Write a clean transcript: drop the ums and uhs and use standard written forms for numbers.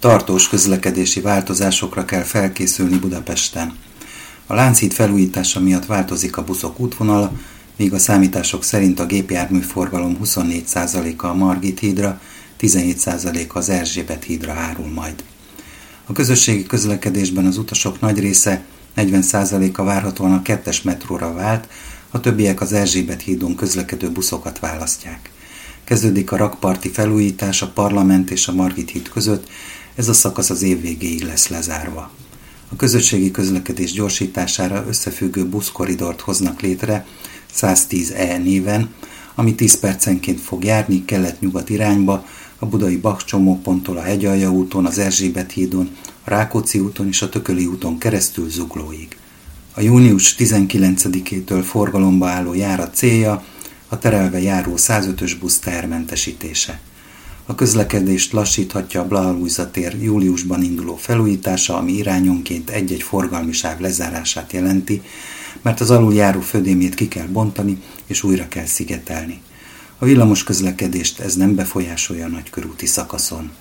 Tartós közlekedési változásokra kell felkészülni Budapesten. A Lánchíd felújítása miatt változik a buszok útvonala, míg a számítások szerint a gépjárműforgalom 24%-a a Margit hídra, 17%-a az Erzsébet hídra árul majd. A közösségi közlekedésben az utasok nagy része, 40%-a várhatóan a 2-es metróra vált, a többiek az Erzsébet hídon közlekedő buszokat választják. Kezdődik a rakparti felújítás a Parlament és a Margit híd között, ez a szakasz az év végéig lesz lezárva. A közösségi közlekedés gyorsítására összefüggő buszkoridort hoznak létre 110E néven, ami 10 percenként fog járni kelet-nyugat irányba, a budai Bach csomóponttól a Hegyalja úton, az Erzsébet hídon, a Rákóczi úton és a Tököli úton keresztül Zuglóig. A június 19-től forgalomba álló járat célja a terelve járó 105-ös busz tehermentesítése. A közlekedést lassíthatja a Blaha Lujza tér júliusban induló felújítása, ami irányonként egy-egy forgalmi sáv lezárását jelenti, mert az aluljáró födémét ki kell bontani és újra kell szigetelni. A villamos közlekedést ez nem befolyásolja a nagykörúti szakaszon.